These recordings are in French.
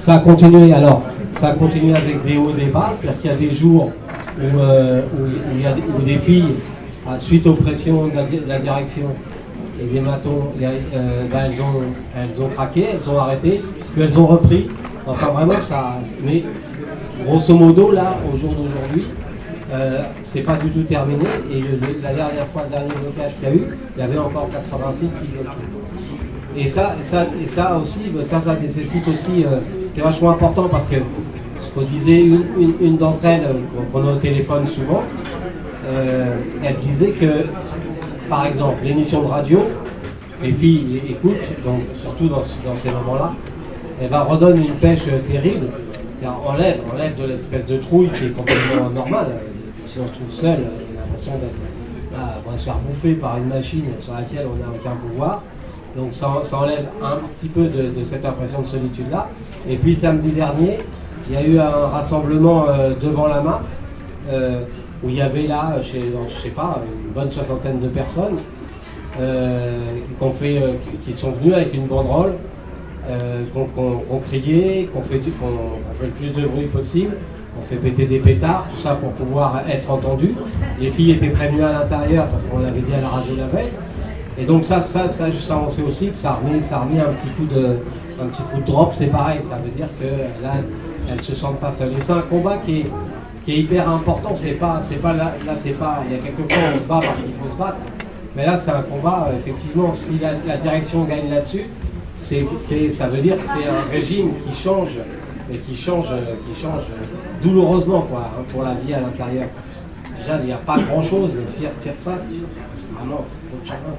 Ça a continué alors. Ça a continué avec des hauts et des bas, c'est-à-dire qu'il y a des jours où des filles, suite aux pressions de la direction et des matons, elles ont craqué, elles ont arrêté, puis elles ont repris. Enfin vraiment ça. Mais grosso modo là, au jour d'aujourd'hui, c'est pas du tout terminé. Et la dernière fois, le dernier blocage qu'il y a eu, il y avait encore 80 filles qui bloquaient. Et ça aussi, ça nécessite aussi. C'est vachement important parce que ce qu'on disait, une d'entre elles, qu'on a au téléphone souvent, elle disait que, par exemple, l'émission de radio, les filles écoutent, donc surtout dans ces moments-là, elle redonne une pêche terrible. Enlève de l'espèce de trouille qui est complètement normale. Si on se trouve seul, on a l'impression on va se faire bouffer par une machine sur laquelle on n'a aucun pouvoir. Donc ça enlève un petit peu de cette impression de solitude-là. Et puis samedi dernier, il y a eu un rassemblement devant la MAF, où il y avait là, je sais pas, une bonne soixantaine de personnes qui sont venues avec une banderole, qu'on criait, qu'on fait le plus de bruit possible, on fait péter des pétards, tout ça pour pouvoir être entendu. Les filles étaient prévenues à l'intérieur parce qu'on l'avait dit à la radio la veille. Et donc ça on sait aussi que ça a remis un petit coup de drop, c'est pareil, ça veut dire que là, elles se sentent pas seules. Et c'est un combat qui est hyper important, c'est pas là, c'est pas, il y a quelques fois on se bat parce qu'il faut se battre, mais là c'est un combat, effectivement, si la direction gagne là-dessus, ça veut dire que c'est un régime qui change, et qui change douloureusement, quoi, hein, pour la vie à l'intérieur. Déjà, il n'y a pas grand-chose, mais s'ils retirent ça, c'est vraiment autre chagrin.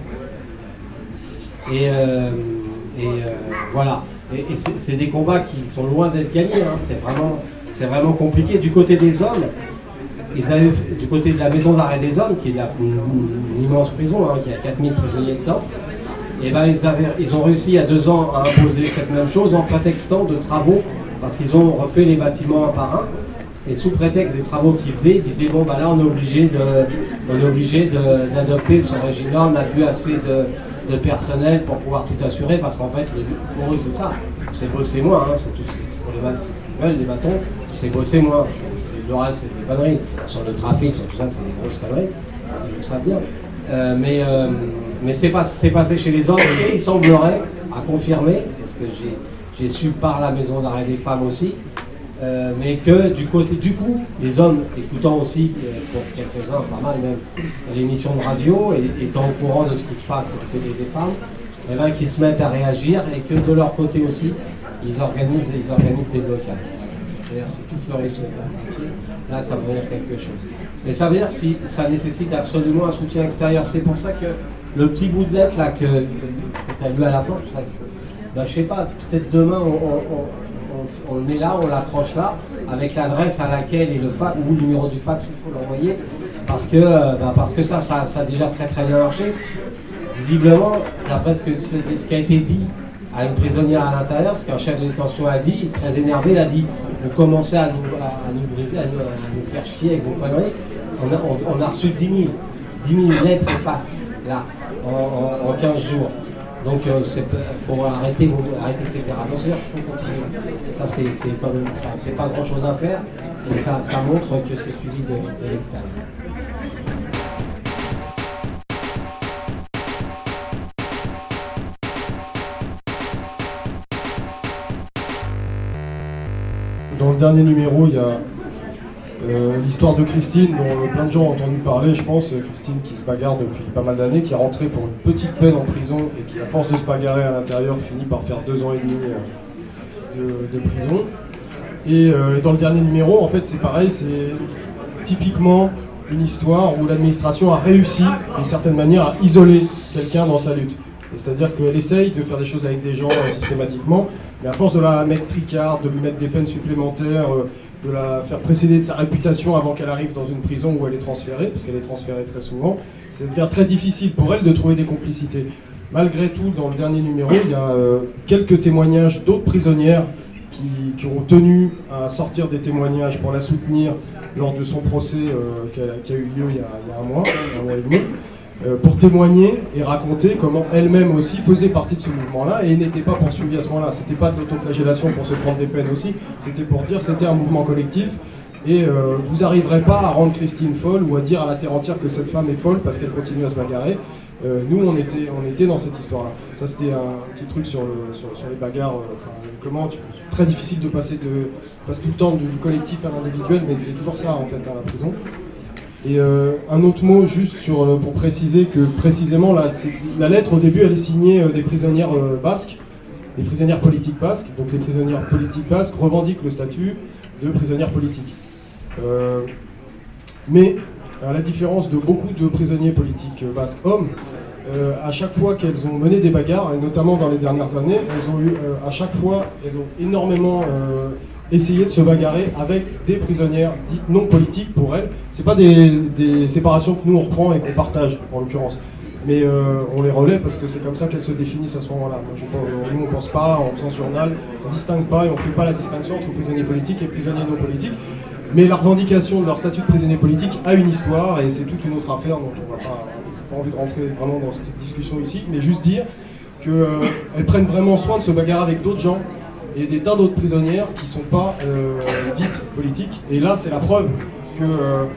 Voilà. Et c'est des combats qui sont loin d'être gagnés, hein. C'est vraiment compliqué. Du côté des hommes, du côté de la maison d'arrêt des hommes, qui est une immense prison, hein, qui a 4000 prisonniers dedans, et ils ont réussi il y a 2 ans à imposer cette même chose en prétextant de travaux, parce qu'ils ont refait les bâtiments un par un, et sous prétexte des travaux qu'ils faisaient, ils disaient bon là on est obligé d'adopter ce régime-là, on n'a plus assez de personnel pour pouvoir tout assurer, parce qu'en fait pour eux c'est ça, c'est bosser moins, hein, c'est tout c'est ce qu'ils veulent, les bâtons, c'est bosser moins, le reste c'est des conneries, sur le trafic, sur tout ça c'est des grosses conneries, ils le savent bien. Mais c'est passé chez les hommes, et il semblerait, à confirmer, c'est ce que j'ai su par la maison d'arrêt des femmes aussi, mais que du coup, les hommes, écoutant aussi, pour quelques-uns, pas mal même, l'émission de radio, et étant au courant de ce qui se passe du côté des femmes, qu'ils se mettent à réagir, et que de leur côté aussi, ils organisent des blocages. C'est-à-dire si tout fleurit là ça veut dire quelque chose. Mais ça veut dire si ça nécessite absolument un soutien extérieur. C'est pour ça que le petit bout de lettre là que tu as lu à la fin, je sais pas, peut-être demain on le met là, on l'accroche là, avec l'adresse à laquelle et le fax ou le numéro du fax, il faut l'envoyer, parce que ça a déjà très très bien marché. Visiblement, d'après ce qui a été dit à une prisonnière à l'intérieur, ce qu'un chef de détention a dit, très énervé, il a dit vous commencez à nous briser, à nous faire chier avec vos conneries. On a reçu 10 000 lettres et fax là en 15 jours. Donc il faut arrêter, etc. Donc c'est-à-dire qu'il faut continuer. Ça c'est pas grand chose à faire, et ça montre que c'est suivi de l'extérieur. Dans le dernier numéro, il y a l'histoire de Christine, dont plein de gens ont entendu parler, je pense. Christine qui se bagarre depuis pas mal d'années, qui est rentrée pour une petite peine en prison et qui, à force de se bagarrer à l'intérieur, finit par faire 2 ans et demi de prison. Et dans le dernier numéro, en fait, c'est pareil, c'est typiquement une histoire où l'administration a réussi, d'une certaine manière, à isoler quelqu'un dans sa lutte. C'est-à-dire qu'elle essaye de faire des choses avec des gens systématiquement, mais à force de la mettre tricard, de lui mettre des peines supplémentaires, de la faire précéder de sa réputation avant qu'elle arrive dans une prison où elle est transférée, parce qu'elle est transférée très souvent, ça devient très difficile pour elle de trouver des complicités. Malgré tout, dans le dernier numéro, il y a quelques témoignages d'autres prisonnières qui ont tenu à sortir des témoignages pour la soutenir lors de son procès qui a eu lieu il y a un mois et demi. pour témoigner et raconter comment elle-même aussi faisait partie de ce mouvement-là et n'était pas poursuivie à ce moment-là. C'était pas de l'autoflagellation pour se prendre des peines aussi, c'était pour dire c'était un mouvement collectif et vous n'arriverez pas à rendre Christine folle ou à dire à la terre entière que cette femme est folle parce qu'elle continue à se bagarrer. Nous, on était dans cette histoire-là. Ça, c'était un petit truc sur les bagarres. Très difficile de passer tout le temps du collectif à l'individuel, mais c'est toujours ça en fait à la prison. Et un autre mot juste pour préciser que précisément la lettre au début elle est signée des prisonnières basques, des prisonnières politiques basques. Donc les prisonnières politiques basques revendiquent le statut de prisonnières politiques. Mais à la différence de beaucoup de prisonniers politiques basques hommes, à chaque fois qu'elles ont mené des bagarres, et notamment dans les dernières années, elles ont énormément essayé de se bagarrer avec des prisonnières dites non politiques pour elles. C'est pas des séparations que nous on reprend et qu'on partage en l'occurrence, mais on les relaie parce que c'est comme ça qu'elles se définissent à ce moment-là. Nous on pense pas, en faisant ce journal, on distingue pas et on fait pas la distinction entre prisonniers politiques et prisonniers non politiques. Mais la revendication de leur statut de prisonnier politique a une histoire et c'est toute une autre affaire dont on n'a pas envie de rentrer vraiment dans cette discussion ici, mais juste dire qu'elles prennent vraiment soin de se bagarrer avec d'autres gens et des tas d'autres prisonnières qui ne sont pas dites politiques. Et là, c'est la preuve que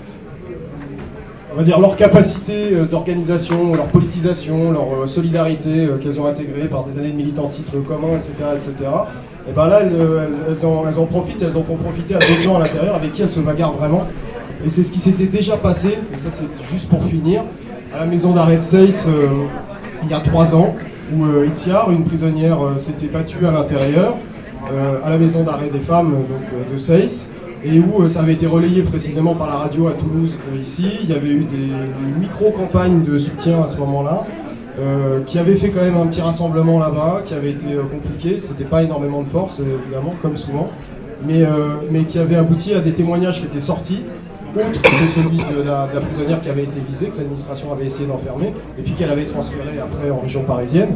on va dire leur capacité d'organisation, leur politisation, leur solidarité qu'elles ont intégrée par des années de militantisme commun, etc., et ben là, elles en profitent, elles en font profiter à d'autres gens à l'intérieur avec qui elles se bagarrent vraiment. Et c'est ce qui s'était déjà passé, et ça c'est juste pour finir, à la maison d'arrêt de Seyss il y a 3 ans, où Itziar, une prisonnière, s'était battue à l'intérieur, à la maison d'arrêt des femmes de Seyss, et où ça avait été relayé précisément par la radio à Toulouse ici. Il y avait eu des micro-campagnes de soutien à ce moment-là, qui avait fait quand même un petit rassemblement là-bas, qui avait été compliqué. C'était pas énormément de force, évidemment, comme souvent, mais qui avait abouti à des témoignages qui étaient sortis, autre que celui de la prisonnière qui avait été visée, que l'administration avait essayé d'enfermer, et puis qu'elle avait transféré après en région parisienne.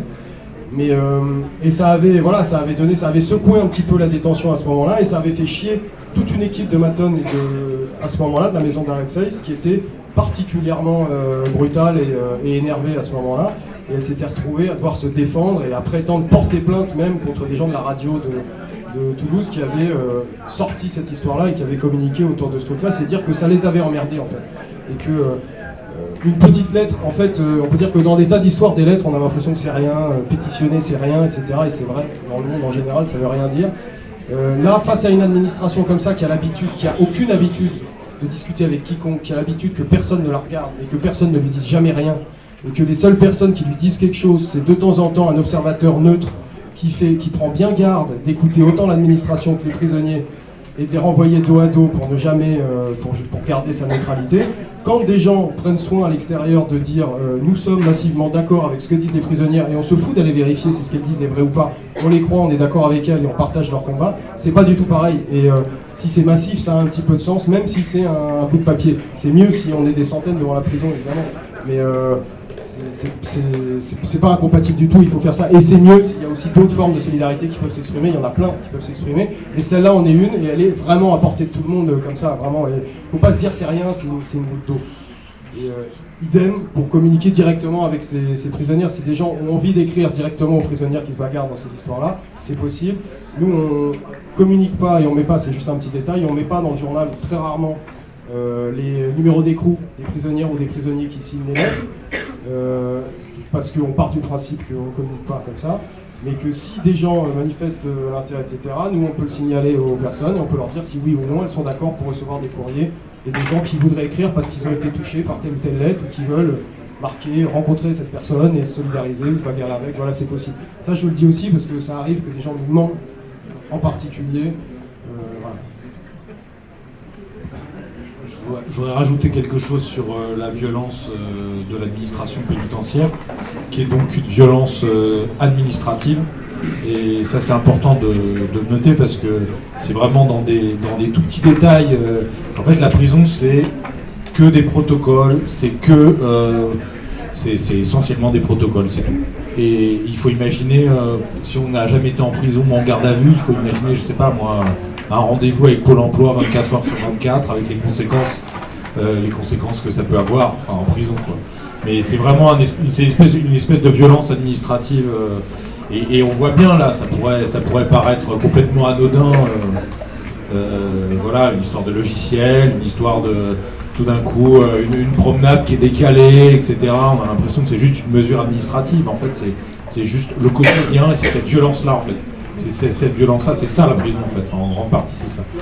Et ça avait secoué un petit peu la détention à ce moment-là, et ça avait fait chier toute une équipe de Maton à ce moment-là, de la maison d'arrêt de Seyss, qui était particulièrement brutale et énervée à ce moment-là. Et elle s'était retrouvée à devoir se défendre et à prétendre porter plainte même contre des gens de la radio de Toulouse qui avaient sorti cette histoire-là et qui avaient communiqué autour de ce truc-là. C'est dire que ça les avait emmerdés en fait. Et que une petite lettre, en fait, on peut dire que dans des tas d'histoires des lettres, on a l'impression que c'est rien, pétitionner c'est rien, etc. Et c'est vrai, dans le monde en général, ça veut rien dire. Là, face à une administration comme ça qui a aucune habitude de discuter avec quiconque, qui a l'habitude que personne ne la regarde et que personne ne lui dise jamais rien, et que les seules personnes qui lui disent quelque chose, c'est de temps en temps un observateur neutre qui prend bien garde d'écouter autant l'administration que les prisonniers et de les renvoyer dos à dos pour ne jamais, pour garder sa neutralité. Quand des gens prennent soin à l'extérieur de dire nous sommes massivement d'accord avec ce que disent les prisonnières et on se fout d'aller vérifier si ce qu'elles disent est vrai ou pas, on les croit, on est d'accord avec elles et on partage leur combat, c'est pas du tout pareil. Et si c'est massif, ça a un petit peu de sens, même si c'est un bout de papier. C'est mieux si on est des centaines devant la prison, évidemment. Mais c'est pas incompatible du tout, il faut faire ça. Et c'est mieux s'il y a aussi d'autres formes de solidarité qui peuvent s'exprimer, il y en a plein qui peuvent s'exprimer. Mais celle-là en est une et elle est vraiment à portée de tout le monde comme ça, vraiment. Il faut pas se dire c'est rien, c'est une goutte d'eau. Et idem pour communiquer directement avec ces prisonnières. Si des gens ont envie d'écrire directement aux prisonnières qui se bagarrent dans ces histoires-là, c'est possible. Nous, on communique pas et on met pas, c'est juste un petit détail, on met pas dans le journal très rarement les numéros d'écrou des prisonnières ou des prisonniers qui signent les lettres, parce qu'on part du principe qu'on ne communique pas comme ça, mais que si des gens manifestent l'intérêt, etc., nous on peut le signaler aux personnes et on peut leur dire si oui ou non elles sont d'accord pour recevoir des courriers et des gens qui voudraient écrire parce qu'ils ont été touchés par telle ou telle lettre ou qui veulent marquer, rencontrer cette personne et se solidariser ou se bagarrer avec, voilà c'est possible. Ça je le dis aussi parce que ça arrive que des gens nous mentent en particulier. Voilà. Je voudrais rajouter quelque chose sur la violence de l'administration pénitentiaire, qui est donc une violence administrative. Et ça, c'est important de le noter parce que c'est vraiment dans des tout petits détails. En fait, la prison, c'est que des protocoles, c'est essentiellement des protocoles, c'est tout. Et il faut imaginer, si on n'a jamais été en prison ou en garde à vue, il faut imaginer, je sais pas moi, un rendez-vous avec Pôle emploi 24 heures sur 24 avec les conséquences les conséquences que ça peut avoir en prison, quoi. Mais c'est vraiment une espèce de violence administrative et on voit bien là, ça pourrait paraître complètement anodin, voilà, une histoire de logiciel, une histoire de tout d'un coup une promenade qui est décalée, etc. On a l'impression que c'est juste une mesure administrative. En fait, c'est juste le quotidien et c'est cette violence-là, en fait. C'est cette violence-là, c'est ça la prison, en fait. En grande partie, c'est ça.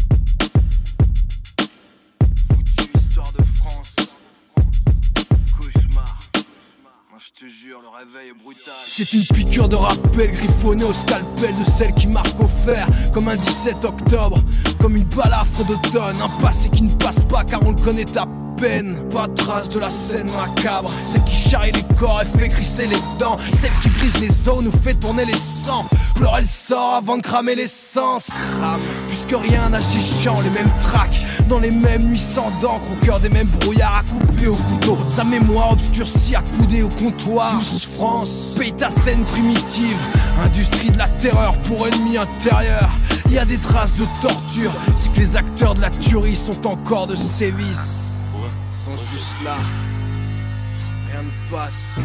Histoire de France. Cauchemar. Moi, je te jure, le réveil est brutal. C'est une piqûre de rappel griffonnée au scalpel de celle qui marque au fer. Comme un 17 octobre, comme une balafre d'automne. Un passé qui ne passe pas car on le connaît à peine. Pas de trace de la scène macabre. Celle qui charrie les corps et fait crisser les dents. Celle qui brise les os, nous fait tourner les sangs. Pleurer le sort avant de cramer l'essence. Puisque rien n'a chichant, les mêmes tracks dans les mêmes nuits sans d'encre, au cœur des mêmes brouillards à couper au couteau. Sa mémoire obscurcie accoudée au comptoir. Douce France, paye ta scène primitive. Industrie de la terreur pour ennemis intérieurs. Il y a des traces de torture, c'est que les acteurs de la tuerie sont encore de sévices. Sont juste là, rien ne passe.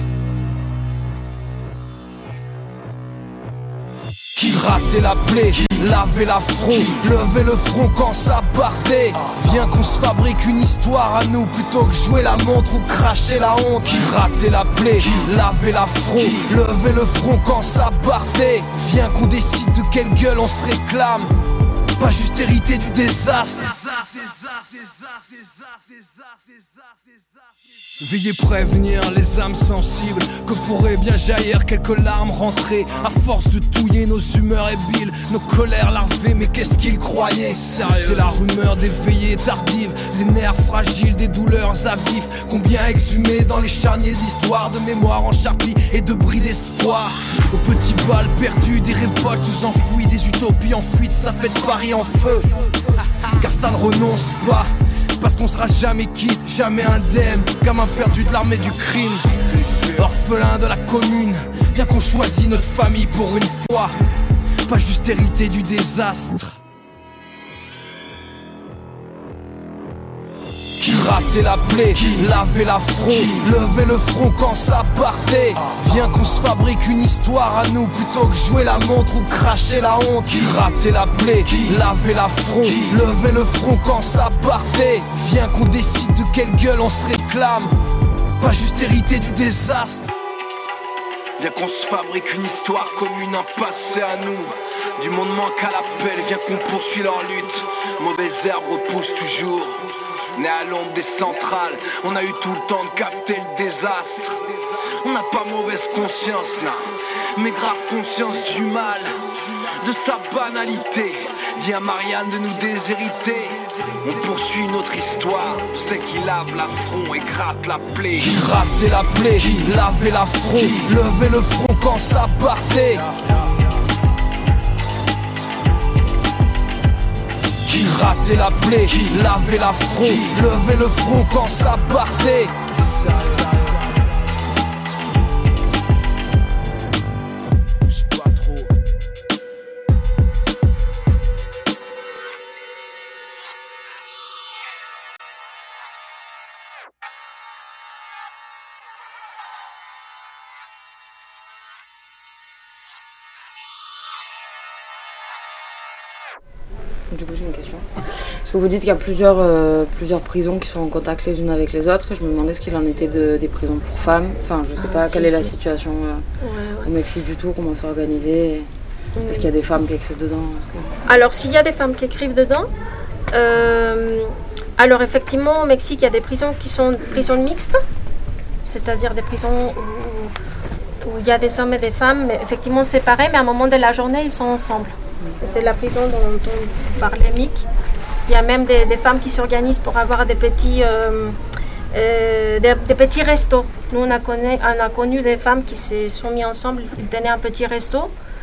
Qui ratait la plaie, qui lavait l'affront, levait le front quand ça partait. Viens qu'on se fabrique une histoire à nous plutôt que jouer la montre ou cracher la honte. Qui ratait la plaie, qui lavait l'affront, levait le front quand ça partait. Viens qu'on décide de quelle gueule on se réclame. Pas juste hérité du désastre. Veuillez prévenir les âmes sensibles que pourraient bien jaillir quelques larmes rentrées à force de touiller nos humeurs ébiles, nos colères larvées. Mais qu'est-ce qu'ils croyaient? C'est la rumeur des veillées tardives, les nerfs fragiles, des douleurs à vif. Combien exhumés dans les charniers d'histoire, de mémoire en charpie et de bris d'espoir. Aux petits balles perdus, des révoltes enfouies, des utopies en fuite, ça fait de Paris en feu. Car ça ne renonce pas, parce qu'on sera jamais quitte, jamais indemne. Gamin perdu de l'armée du crime, orphelin de la commune. Viens qu'on choisit notre famille pour une fois, pas juste hérité du désastre. Qui ratait la plaie, qui lavait l'affront, levait le front quand ça partait. Viens qu'on se fabrique une histoire à nous plutôt que jouer la montre ou cracher la honte. Qui ratait la plaie, qui lavait l'affront, levait le front quand ça partait. Viens qu'on décide de quelle gueule on se réclame, pas juste hérité du désastre. Viens qu'on se fabrique une histoire commune, un passé à nous. Du monde manque à l'appel, viens qu'on poursuit leur lutte. Mauvaises herbes repoussent toujours. Né à l'ombre des centrales, on a eu tout le temps de capter le désastre. On n'a pas mauvaise conscience là, mais grave conscience du mal, de sa banalité. Dis à Marianne de nous déshériter. On poursuit notre histoire de celle qui lave l'affront et gratte la plaie. Qui ratait la plaie, qui lavait l'affront, levait le front quand ça partait. Qui ratait la plaie, qui lavait l'affront, levait le front quand ça partait. Du coup, j'ai une question. Parce que vous dites qu'il y a plusieurs prisons qui sont en contact les unes avec les autres, et je me demandais ce qu'il en était des prisons pour femmes. Enfin, je sais pas quelle est la situation au Mexique du tout, comment c'est organisé. Est-ce qu'il y a des femmes qui écrivent dedans? Alors, s'il y a des femmes qui écrivent dedans, alors effectivement, au Mexique, il y a des prisons qui sont prisons mixtes, c'est-à-dire des prisons où il y a des hommes et des femmes, mais effectivement séparés, mais à un moment de la journée, ils sont ensemble. C'est la prison dont on parlait, Mick. Il y a même des femmes qui s'organisent pour avoir des petits restos. Nous, on a connu des femmes qui se sont mises ensemble, ils tenaient un petit resto.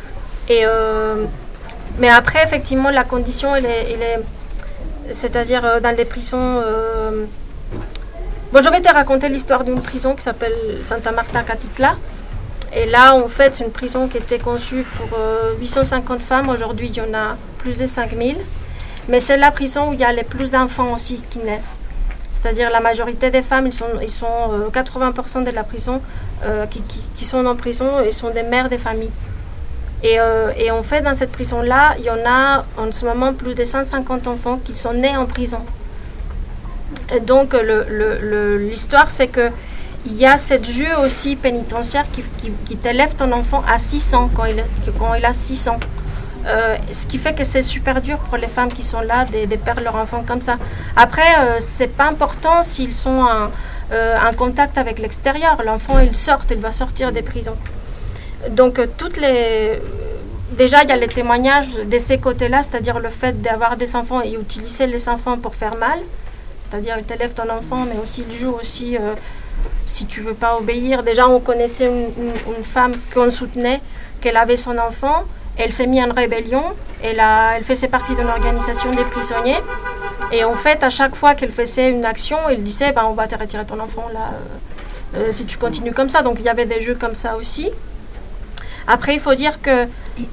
Mais après, effectivement, la condition, elle est c'est-à-dire dans les prisons... Bon, je vais te raconter l'histoire d'une prison qui s'appelle Santa Marta Catitla. Et là, en fait, c'est une prison qui était conçue pour 850 femmes. Aujourd'hui, il y en a plus de 5000. Mais c'est la prison où il y a le plus d'enfants aussi qui naissent. C'est-à-dire la majorité des femmes, ils sont 80% de la prison qui sont en prison et sont des mères des familles. Et en fait, dans cette prison-là, il y en a en ce moment plus de 150 enfants qui sont nés en prison. Et donc, l'histoire, c'est qu'il y a cette jeu aussi pénitentiaire qui t'élève ton enfant à 6 ans, quand il a 6 ans. Ce qui fait que c'est super dur pour les femmes qui sont là de perdre leur enfant comme ça. Après, c'est pas important s'ils sont en contact avec l'extérieur. L'enfant, il va sortir des prisons. Donc, déjà, il y a les témoignages de ces côtés-là, c'est-à-dire le fait d'avoir des enfants et utiliser les enfants pour faire mal. C'est-à-dire, il t'élève ton enfant, mais aussi il joue aussi si tu veux pas obéir. Déjà, on connaissait une femme qu'on soutenait, qu'elle avait son enfant. Elle s'est mise en rébellion. Elle faisait partie d'une organisation des prisonniers. Et en fait, à chaque fois qu'elle faisait une action, elle disait on va te retirer ton enfant là, si tu continues comme ça. Donc, il y avait des jeux comme ça aussi. Après, il faut dire que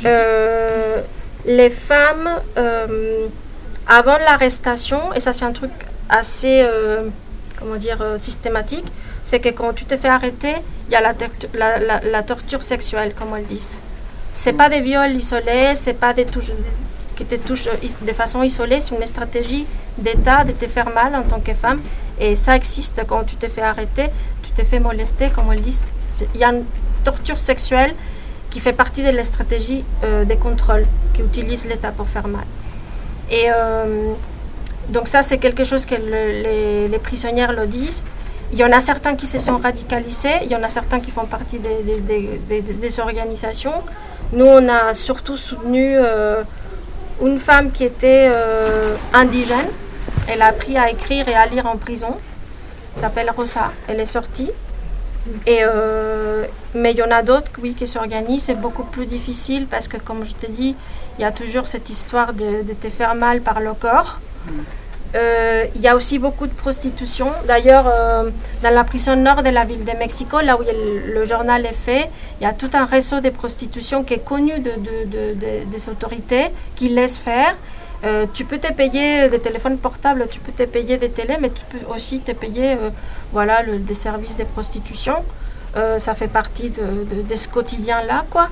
les femmes, avant l'arrestation, et ça c'est un truc assez systématique, c'est que quand tu te fais arrêter, il y a la torture sexuelle, comme elles disent. C'est pas des viols isolés, c'est pas des touches qui te touchent de façon isolée, c'est une stratégie d'État de te faire mal en tant que femme. Et ça existe quand tu te fais arrêter, tu te fais molester, comme elles disent. Il y a une torture sexuelle qui fait partie de la stratégie des contrôles qu'utilise l'État pour faire mal. Et donc ça, c'est quelque chose que les prisonnières le disent. Il y en a certains qui se sont radicalisés, il y en a certains qui font partie des organisations. Nous, on a surtout soutenu une femme qui était indigène. Elle a appris à écrire et à lire en prison. Elle s'appelle Rosa. Elle est sortie. Mais il y en a d'autres, oui, qui s'organisent. C'est beaucoup plus difficile parce que, comme je te dis, il y a toujours cette histoire de te faire mal par le corps. Il y a aussi beaucoup de prostitution. D'ailleurs, dans la prison nord de la ville de Mexico, là où le journal est fait, il y a tout un réseau de prostitution qui est connu des autorités, qui laissent faire. Tu peux te payer des téléphones portables, tu peux te payer des télés, mais tu peux aussi te payer des services de prostitution. Ça fait partie de ce quotidien-là, quoi.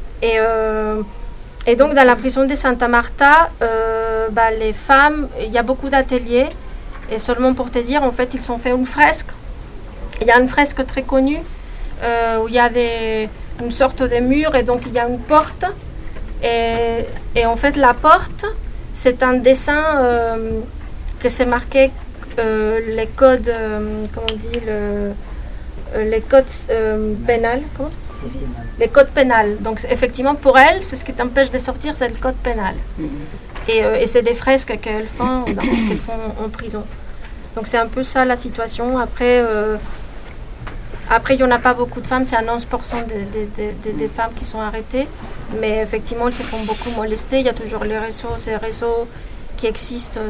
Et donc, dans la prison de Santa Marta, les femmes, il y a beaucoup d'ateliers. Et seulement pour te dire, en fait, ils ont fait une fresque. Il y a une fresque très connue où il y a une sorte de mur et donc il y a une porte. Et en fait, la porte, c'est un dessin que c'est marqué les codes, les codes pénals. Comment ? Les codes pénals. Donc, effectivement, pour elles, c'est ce qui t'empêche de sortir, c'est le code pénal. Et c'est des fresques qu'elles font en prison. Donc, c'est un peu ça la situation. Après, il n'y en a pas beaucoup de femmes. C'est à 11% des femmes qui sont arrêtées. Mais effectivement, elles se font beaucoup molester. Il y a toujours ces réseaux qui existent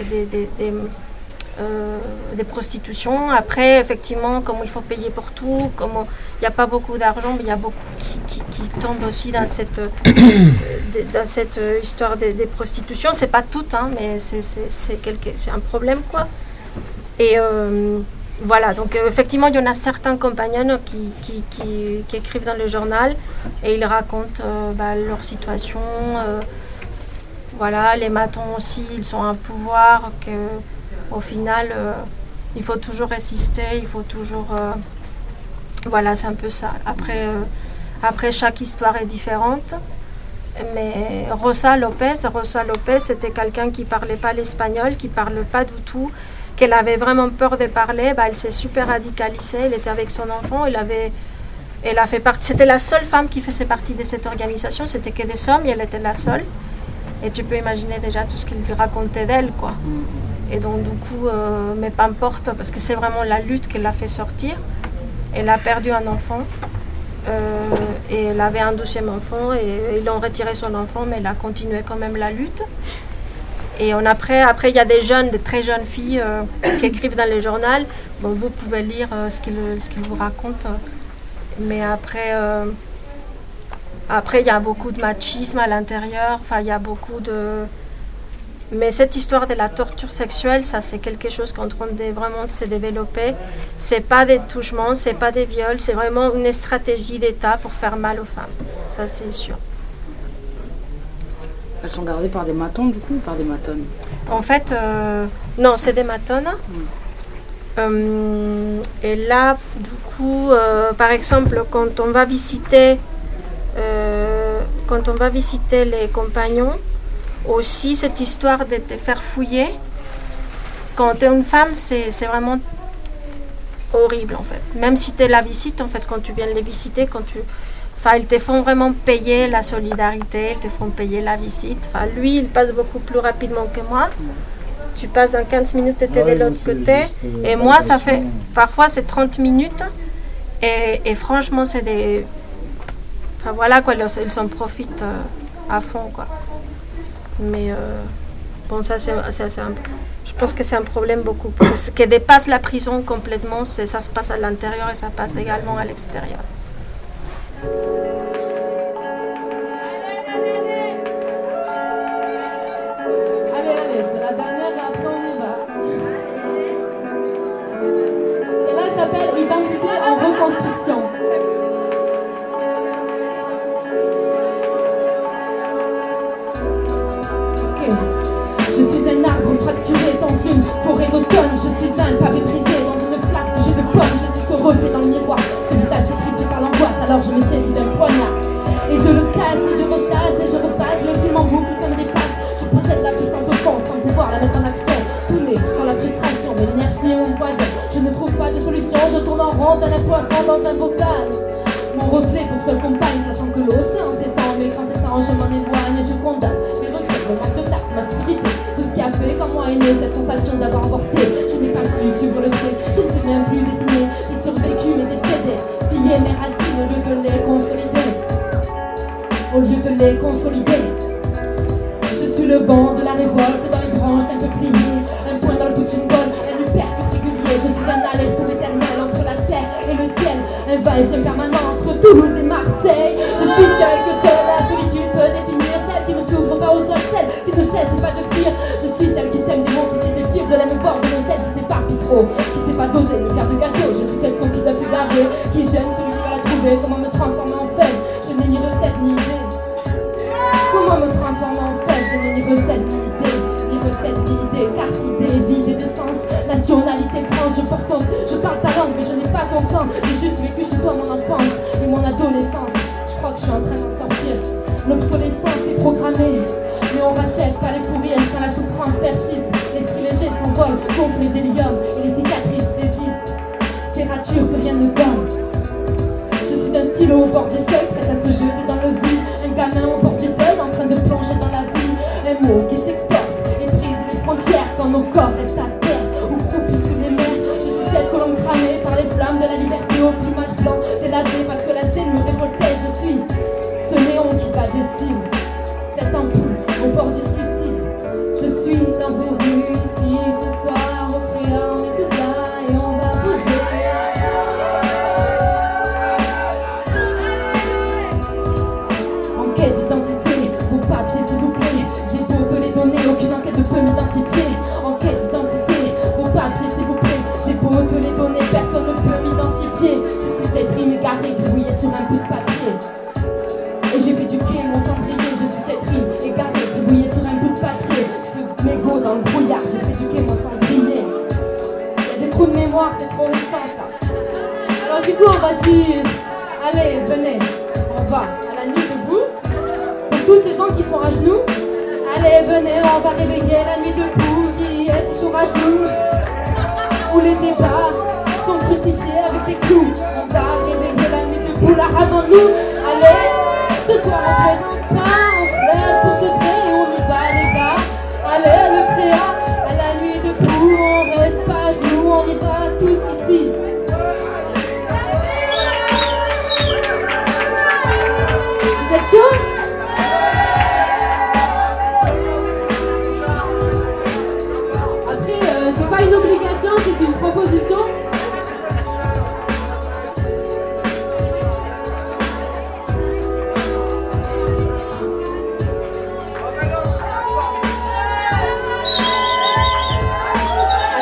des prostitutions. Après, effectivement, comme il faut payer pour tout, comme il n'y a pas beaucoup d'argent, mais il y a beaucoup qui tombent aussi dans cette histoire des prostitutions. C'est pas tout, hein, mais c'est un problème, quoi. Et voilà, donc effectivement, il y en a certains compagnons qui écrivent dans le journal et ils racontent leur situation. Voilà, les matons aussi, ils ont un pouvoir que au final, il faut toujours résister, il faut toujours... voilà, c'est un peu ça. Après, chaque histoire est différente. Mais Rosa Lopez, c'était quelqu'un qui ne parlait pas l'espagnol, qui ne parlait pas du tout, qu'elle avait vraiment peur de parler. Elle s'est super radicalisée, elle était avec son enfant, elle a fait partie... C'était la seule femme qui faisait partie de cette organisation, c'était que des hommes, et elle était la seule. Et tu peux imaginer déjà tout ce qu'il racontait d'elle, quoi. Et donc, du coup, mais peu importe, parce que c'est vraiment la lutte qui l'a fait sortir. Elle a perdu un enfant, et elle avait un 12e enfant, et ils ont retiré son enfant, mais elle a continué quand même la lutte. Et après, il y a des très jeunes filles qui écrivent dans le journal. Bon, vous pouvez lire ce qu'ils vous racontent. Mais après, il y a beaucoup de machisme à l'intérieur. Enfin, il y a beaucoup de... Mais cette histoire de la torture sexuelle, ça c'est quelque chose qui est en train de vraiment se développer. C'est pas des touchements, c'est pas des viols, c'est vraiment une stratégie d'État pour faire mal aux femmes. Ça c'est sûr. Elles sont gardées par des matons du coup ou par des matonnes? En fait, non, c'est des matonnes. Et là, du coup, par exemple, quand on va visiter les compagnons, aussi cette histoire de te faire fouiller, quand tu es une femme, c'est vraiment horrible en fait. Même si tu la visites, en fait, quand tu viens les visiter, ils te font vraiment payer la solidarité, ils te font payer la visite. Enfin, lui, il passe beaucoup plus rapidement que moi. Tu passes dans 15 minutes, tu étais de l'autre côté. Et moi, ça fait, parfois, c'est 30 minutes. Et franchement, c'est des... Enfin, voilà, quoi, ils en profitent à fond, quoi. Mais bon, ça, je pense que c'est un problème beaucoup plus... qui dépasse la prison complètement. Ça se passe à l'intérieur et ça passe également à l'extérieur. Allez, c'est la dernière et après on y va. Celle-là s'appelle Identité en reconstruction. Ok. Je suis un arbre fracturé dans une forêt d'automne. Je suis un pavé brisé dans une flaque de jus de pomme. Je suis ce reflet dans le miroir, ce visage détruit par l'angoisse. Alors je me saisis d'un poignard et je le casse et je ressasse et je repasse le film en boucle, ça me dépasse. Je possède la puissance au fond sans pouvoir la mettre en action. Tout n'est dans la frustration, mais l'inertie est mon poison. Je ne trouve pas de solution, je tourne en rond d'un poisson dans un bocal. Mon reflet pour seule compagne, sachant que l'océan s'étend. Mais quand s'étend, je m'en éloigne et je condamne mes regrets, mon manque de tact, ma stupidité. Tout ce qui a fait comme moi aimer cette sensation d'avoir avorté. Je n'ai pas su suivre le trait, je ne sais même plus dessiner. J'ai survécu mais j'ai cédé, scié mes racines au lieu de les consolider. Au lieu de les consolider. Je suis le vent de la révolte dans les branches d'un peuplier. Un point dans le bout d'une bolle, un hypercute régulier. Je suis un aller-retour éternel entre la terre et le ciel. Un va-et-vient permanent entre Toulouse et Marseille. Je suis celle que seule la solitude peut définir. Celle qui ne s'ouvre pas aux autres, celle qui ne cesse pas de fuir. Je suis celle qui sème des mots, qui des fibres de la même bord de nos celle qui s'éparpille trop, qui sait pas doser ni faire de gâteau. Je suis celle qui doit se garder, qui gêne celui qui va la trouver. Comment me transformer en faible? Je n'ai ni recette ni idée. Comment me transformer en faible? Je n'ai ni recette ni idée, ni recette ni idée. Carte idée, vide de sens, nationalité France. Je parle ta langue mais je n'ai pas ton sang. J'ai juste vécu chez toi mon enfance et mon adolescence. Je crois que je suis en train d'en sortir. L'obsolescence est programmée, mais on rachète pas les pourries quand la souffrance persiste. L'esprit léger s'envole, gonfle les d'hélium et les cicatrices résistent. Ces ratures que rien ne gomme. Je suis un stylo au bord du seuil, prêt à se jeter dans le vide. Un gamin au bord du deuil, en train de plonger dans la vie. Un mot qui s'exporte et brise les frontières quand nos corps restent à terre ou croupis sous les mers. Je suis cette colombe cramée par les flammes de la liberté au plumage blanc délavé parce que la scène me révoltait. Je suis ce néon qui bat des cimes, cette ampoule au bord du suicide. Je suis dans vos rues ici ce soir au créa, on met tout ça et on va bouger. Enquête d'identité, vos papiers s'il vous plaît. J'ai beau te les donner, aucune enquête ne peut m'identifier. Enquête d'identité, vos papiers s'il vous plaît. J'ai beau te les donner, personne ne peut m'identifier. Je suis cette rime égarée, gribouillée sur un bout de papier. Et j'ai fait du pied mon cendrier. Je suis cette rime égarée, gribouillée sur un bout de papier. Ce mégot dans le brouillard, j'ai fait du pied mon cendrier. Y'a des trous de mémoire, c'est trop récent ça. Alors du coup on va dire, allez venez, on va à la nuit debout. Pour tous ces gens qui sont à genoux, allez venez, on va réveiller la nuit debout qui est toujours à genoux. Où les débats sont crucifiés avec des clous. On va réveiller la nuit debout, la rage en nous. Allez, ce soir on présente pas, on se lève pour de vrai et on y va les gars. Allez le créa, à la nuit debout, on reste pas à genoux, on y va tous ici. Vous êtes chaud? Après, c'est pas une obligation, c'est une proposition.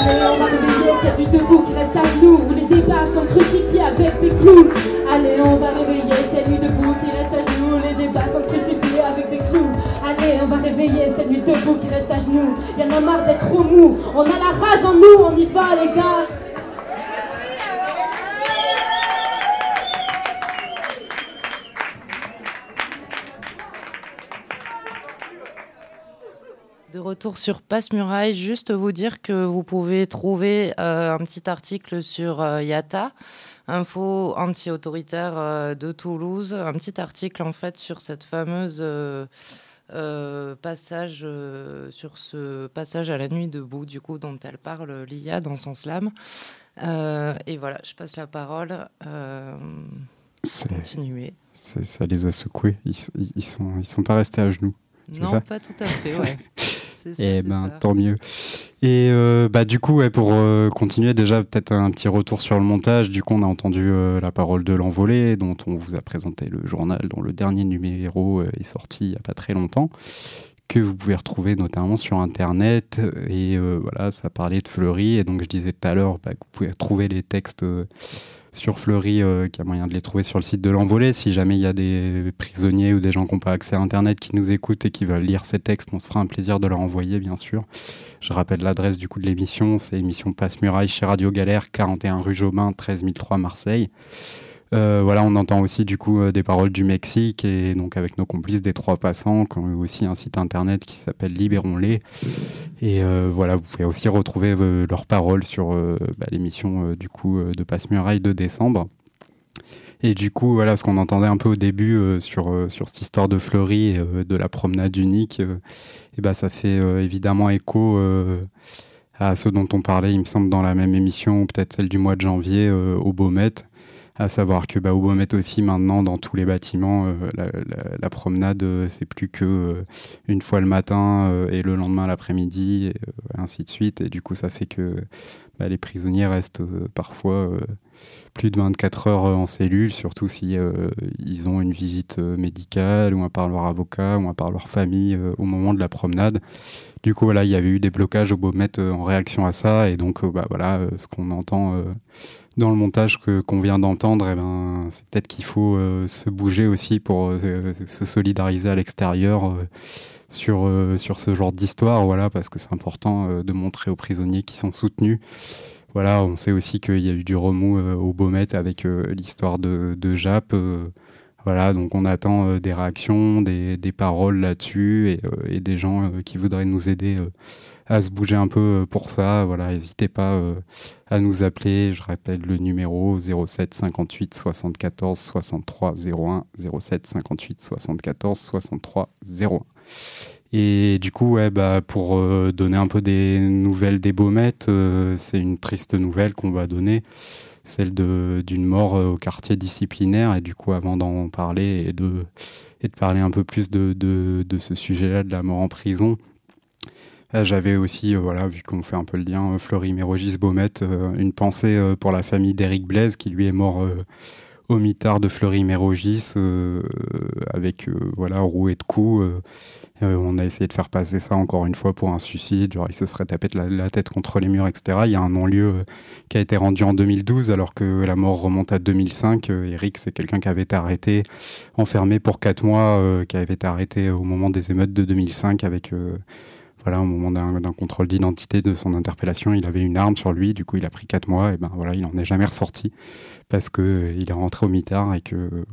Allez, on va réveiller cette nuit debout qui reste à genoux, où les débats sont crucifiés avec des clous. Allez, on va réveiller cette nuit debout qui reste à genoux, où les débats sont crucifiés avec des clous. Allez, on va réveiller cette nuit debout qui reste à genoux. Y'en a marre d'être trop mou, on a la rage en nous, on y va les gars. De retour sur Passe-Muraille, juste vous dire que vous pouvez trouver un petit article sur IATA, info anti-autoritaire de Toulouse, un petit article en fait sur cette fameuse passage, sur ce passage à la nuit debout, du coup dont elle parle Lia dans son slam. Et voilà, je passe la parole. Continuez. Ça les a secoués. Ils sont pas restés à genoux. Non, ça pas tout à fait, ouais. C'est ça, et c'est ça. Tant mieux. Et du coup, pour continuer, déjà peut-être un petit retour sur le montage. Du coup, on a entendu la parole de l'Envolée, dont on vous a présenté le journal, dont le dernier numéro est sorti il n'y a pas très longtemps, que vous pouvez retrouver notamment sur Internet. Et voilà, ça parlait de Fleury. Et donc, je disais tout à l'heure que vous pouvez retrouver les textes sur Fleury, qu'il y a moyen de les trouver sur le site de l'Envolée. Si jamais il y a des prisonniers ou des gens qui n'ont pas accès à Internet qui nous écoutent et qui veulent lire ces textes, on se fera un plaisir de leur envoyer, bien sûr. Je rappelle l'adresse du coup de l'émission, c'est émission Passe-Muraille chez Radio Galère, 41 rue Jobin, 13003 Marseille. Voilà, on entend aussi du coup des paroles du Mexique et donc avec nos complices des Trois Passants qui ont eu aussi un site internet qui s'appelle Libérons-les. Et voilà, vous pouvez aussi retrouver leurs paroles sur l'émission du coup de Passe-Muraille de décembre. Et du coup, voilà, ce qu'on entendait un peu au début sur cette histoire de Fleury et de la promenade unique, ça fait évidemment écho à ce dont on parlait, il me semble, dans la même émission, ou peut-être celle du mois de janvier, au Baumet. À savoir que au Baumet aussi, maintenant, dans tous les bâtiments, la promenade, c'est plus que une fois le matin et le lendemain l'après-midi, et ainsi de suite. Et du coup, ça fait que les prisonniers restent parfois plus de 24 heures en cellule, surtout si ils ont une visite médicale, ou par leur avocat, ou par leur famille au moment de la promenade. Du coup, voilà, il y avait eu des blocages au Baumet en réaction à ça. Et donc, ce qu'on entend dans le montage qu'on vient d'entendre, c'est peut-être qu'il faut se bouger aussi pour se solidariser à l'extérieur sur ce genre d'histoire, voilà, parce que c'est important de montrer aux prisonniers qui sont soutenus. Voilà, on sait aussi qu'il y a eu du remous au Baumet avec l'histoire de Jap. Voilà, donc on attend des réactions, des paroles là-dessus et des gens qui voudraient nous aider à se bouger un peu pour ça. Voilà, n'hésitez pas à nous appeler. Je rappelle le numéro 07 58 74 63 01, 07 58 74 63 01. Et du coup, pour donner un peu des nouvelles des Baumettes, c'est une triste nouvelle qu'on va donner, celle d'une mort au quartier disciplinaire. Et du coup, avant d'en parler et de parler un peu plus de ce sujet-là, de la mort en prison, j'avais aussi, vu qu'on fait un peu le lien Fleury-Mérogis-Baumet, une pensée pour la famille d'Éric Blaise, qui lui est mort au mitard de Fleury-Mérogis, avec roué de coups. On a essayé de faire passer ça encore une fois pour un suicide, genre il se serait tapé la tête contre les murs, etc. Il y a un non-lieu qui a été rendu en 2012, alors que la mort remonte à 2005. Eric, c'est quelqu'un qui avait été arrêté, enfermé pour 4 mois, qui avait été arrêté au moment des émeutes de 2005 avec... au moment d'un contrôle d'identité de son interpellation, il avait une arme sur lui, du coup il a pris 4 mois, et il n'en est jamais ressorti, parce qu'il est rentré au mitard et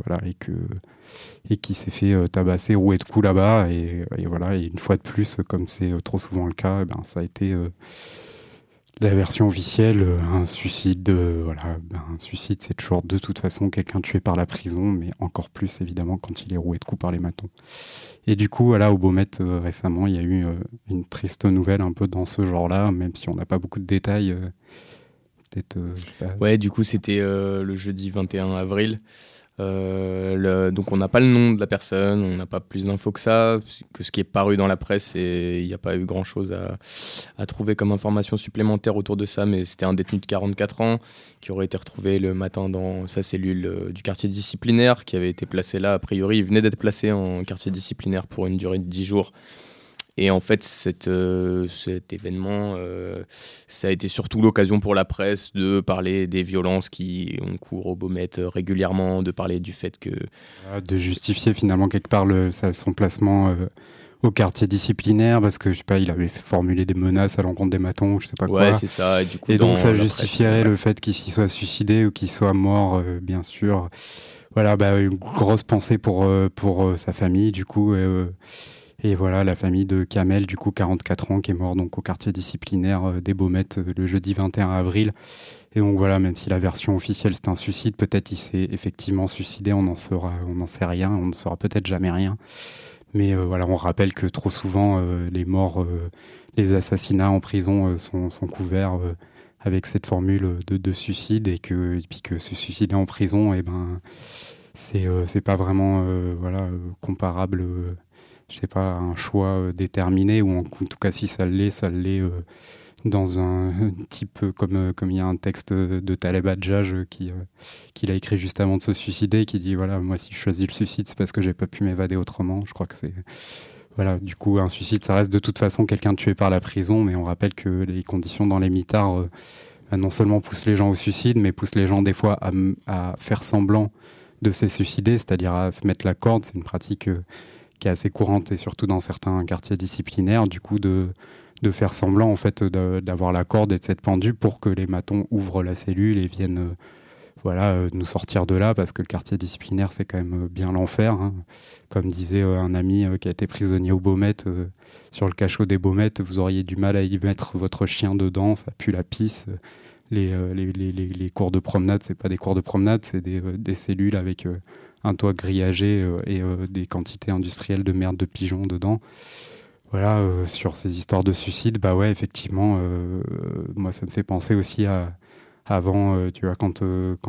qu'il s'est fait tabasser, rouer de coups là-bas, et une fois de plus, comme c'est trop souvent le cas, ça a été la version officielle, un suicide. Un suicide, c'est toujours de toute façon quelqu'un tué par la prison, mais encore plus évidemment quand il est roué de coups par les matons. Et du coup, au Baumet, récemment, il y a eu une triste nouvelle un peu dans ce genre-là, même si on n'a pas beaucoup de détails. Ouais, du coup, c'était le jeudi 21 avril. Donc on n'a pas le nom de la personne, on n'a pas plus d'infos que ça, que ce qui est paru dans la presse, et il n'y a pas eu grand chose à trouver comme information supplémentaire autour de ça, mais c'était un détenu de 44 ans qui aurait été retrouvé le matin dans sa cellule du quartier disciplinaire, qui avait été placé là, a priori il venait d'être placé en quartier disciplinaire pour une durée de 10 jours, Et en fait, cet événement, ça a été surtout l'occasion pour la presse de parler des violences qui ont cours au Baumette régulièrement, de parler du fait que... De justifier finalement quelque part son placement au quartier disciplinaire, parce que je sais pas, il avait formulé des menaces à l'encontre des matons, je sais pas quoi. Ouais, c'est ça. Et, du coup, donc ça justifierait le fait qu'il s'y soit suicidé ou qu'il soit mort, bien sûr. Voilà, une grosse pensée pour sa famille, du coup. Et voilà, la famille de Kamel, du coup, 44 ans, qui est mort donc au quartier disciplinaire des Baumettes le jeudi 21 avril. Et donc voilà, même si la version officielle c'est un suicide, peut-être il s'est effectivement suicidé, on n'en sait rien, on ne saura peut-être jamais rien. Mais voilà, on rappelle que trop souvent, les morts, les assassinats en prison sont couverts avec cette formule de suicide, et puis que se suicider en prison, c'est pas vraiment comparable. Je sais pas, un choix déterminé, ou en tout cas si ça l'est dans un type comme il y a un texte de Taleb Hadjadj qu'il a écrit juste avant de se suicider, qui dit voilà, moi si je choisis le suicide c'est parce que j'ai pas pu m'évader autrement. Je crois que c'est voilà, du coup un suicide ça reste de toute façon quelqu'un tué par la prison, mais on rappelle que les conditions dans les mitards non seulement poussent les gens au suicide, mais poussent les gens des fois à faire semblant de se suicider, c'est-à-dire à se mettre la corde. C'est une pratique qui est assez courante, et surtout dans certains quartiers disciplinaires, du coup de faire semblant en fait d'avoir la corde et de s'être pendu pour que les matons ouvrent la cellule et viennent nous sortir de là, parce que le quartier disciplinaire c'est quand même bien l'enfer, hein. Comme disait un ami qui a été prisonnier au Baumette, sur le cachot des Baumettes, vous auriez du mal à y mettre votre chien dedans, ça pue la pisse. Les cours de promenade, c'est pas des cours de promenade, c'est des cellules avec un toit grillagé et des quantités industrielles de merde de pigeons dedans. Voilà, sur ces histoires de suicide, effectivement, moi ça me fait penser aussi à avant, tu vois, quand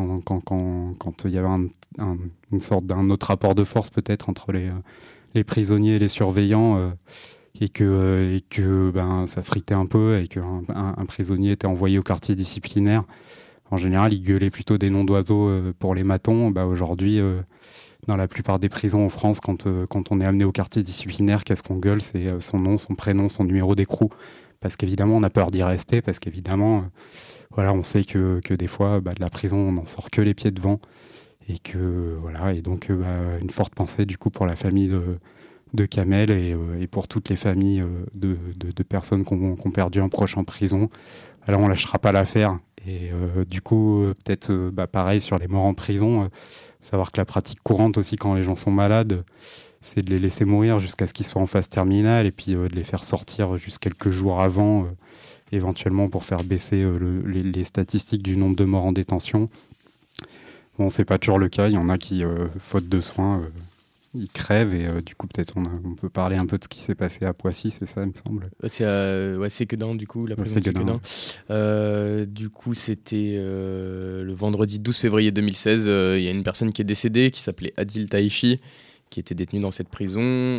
il y avait une sorte d'un autre rapport de force peut-être entre les prisonniers et les surveillants, et que ça fritait un peu, et qu'un prisonnier était envoyé au quartier disciplinaire. En général, il gueulait plutôt des noms d'oiseaux pour les matons. Aujourd'hui, dans la plupart des prisons en France, quand on est amené au quartier disciplinaire, qu'est-ce qu'on gueule ? C'est son nom, son prénom, son numéro d'écrou. Parce qu'évidemment, on a peur d'y rester, parce qu'évidemment, on sait que des fois, de la prison, on n'en sort que les pieds devant. Et donc une forte pensée du coup pour la famille de Kamel, et pour toutes les familles de personnes qui ont perdu un proche en prison. Alors on lâchera pas l'affaire. Et du coup, peut-être pareil sur les morts en prison, savoir que la pratique courante aussi quand les gens sont malades, c'est de les laisser mourir jusqu'à ce qu'ils soient en phase terminale, et puis de les faire sortir juste quelques jours avant, éventuellement pour faire baisser les statistiques du nombre de morts en détention. Bon, c'est pas toujours le cas, il y en a qui, faute de soins, ils crèvent, et du coup peut-être on peut parler un peu de ce qui s'est passé à Poissy, c'est ça il me semble. C'est Séquedin, du coup, la prison de Séquedin. Du coup c'était le vendredi 12 février 2016, il y a une personne qui est décédée qui s'appelait Adil Taïchi, qui était détenu dans cette prison.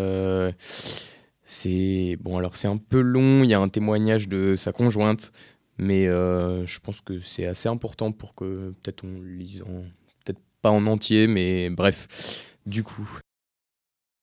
C'est un peu long, il y a un témoignage de sa conjointe, mais je pense que c'est assez important pour que peut-être on lise peut-être pas en entier, mais bref. Du coup,